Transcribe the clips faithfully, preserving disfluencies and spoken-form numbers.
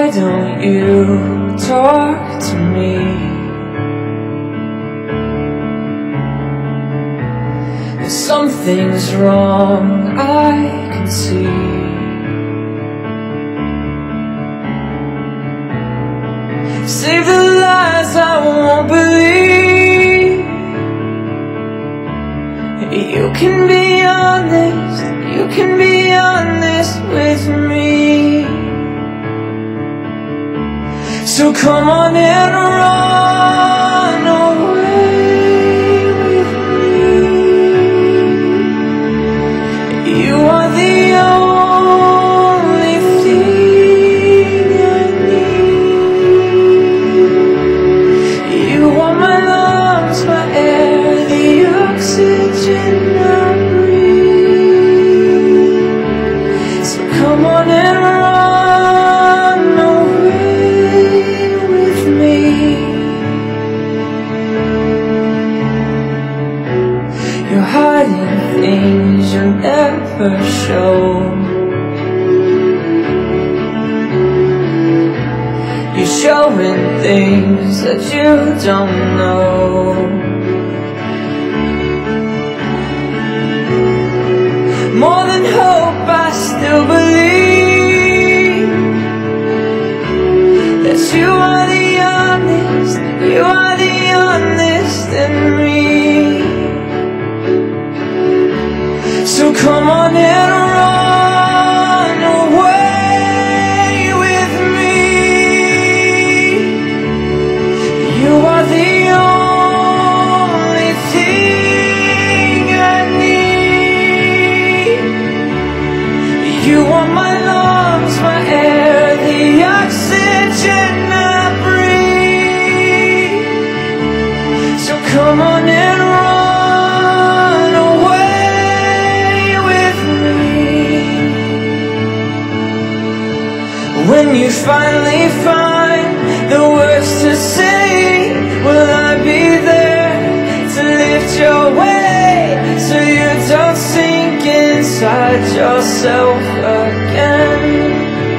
Why don't you talk to me? If something's wrong, I can see. Save the lies I won't believe. You can be honest, you can be honest with me. So come on and run away with me. You are the only thing I need. You are my lungs, my air, the oxygen I breathe. So come on and run. You're hiding things you never show. You're showing things that you don't know. More than hope, I still believe that you are the honest, you are the honest in me. So come on and run away with me. You are the only thing I need. You are my lungs, my air, the oxygen I breathe. So come on and run. When you finally find the words to say, will I be there to lift your weight so you don't sink inside yourself again?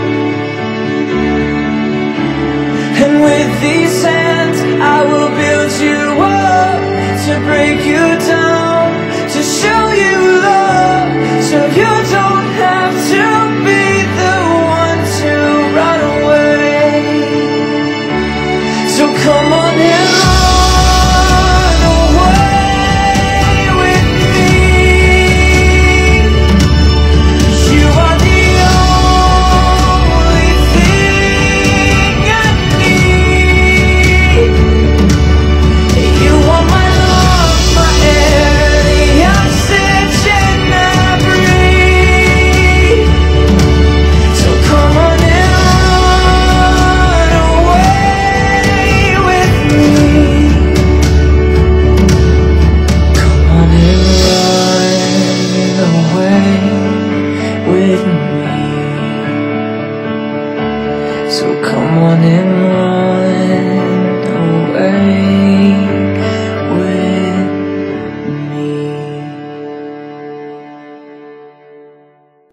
And with these hands I will build you up to break you down.